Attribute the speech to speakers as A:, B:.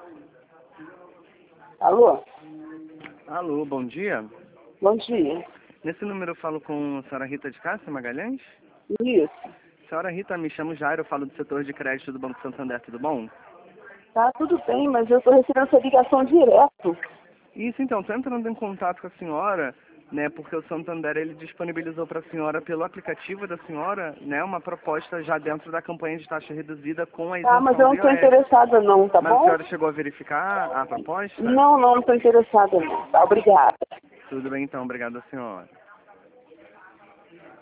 A: Alô?
B: Alô, bom dia.
A: Bom dia.
B: Nesse número eu falo com a senhora Rita de Cássia Magalhães?
A: Isso.
B: Senhora Rita, me chamo Jairo, eu falo do setor de crédito do Banco Santander, tudo bom?
A: Tá tudo bem, mas eu estou recebendo essa ligação direto.
B: Isso, então, estou entrando em contato com a senhora, né, porque o Santander, ele disponibilizou para a senhora, pelo aplicativo da senhora, né, uma proposta já dentro da campanha de taxa reduzida com a
A: Tá,
B: isenção
A: mas eu não
B: do
A: estou
B: IOF.
A: interessada não, tá
B: Mas a
A: bom?
B: senhora chegou a verificar a proposta?
A: Não estou interessada não. Tá, obrigada.
B: Tudo bem, então, obrigado a senhora.